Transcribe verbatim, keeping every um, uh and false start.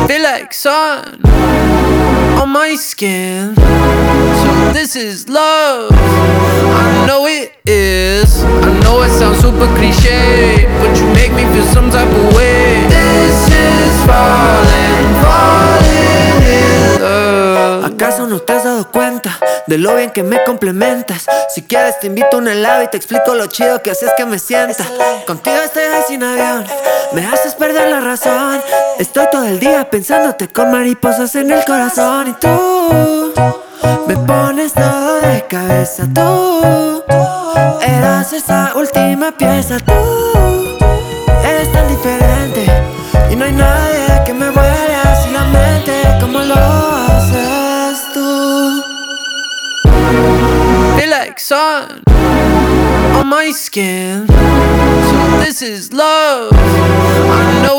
Feel like sun on my skin. So this is love. I know it is. I know it sounds super cliche, but you make me feel some type of way. This is falling, falling in love. ¿Acaso no te has dado cuenta de lo bien que me complementas? Si quieres te invito a un helado y te explico lo chido que haces que me sienta. Contigo estoy ahí sin avión, me haces perder la razón. Estoy todo el día pensándote con mariposas en el corazón. Y tú me pones todo de cabeza. Tú eras esa última pieza. Tú eres tan diferente y no hay nadie que me vuele así la mente como lo haces tú. Feel like sun on my skin. So this is love. I know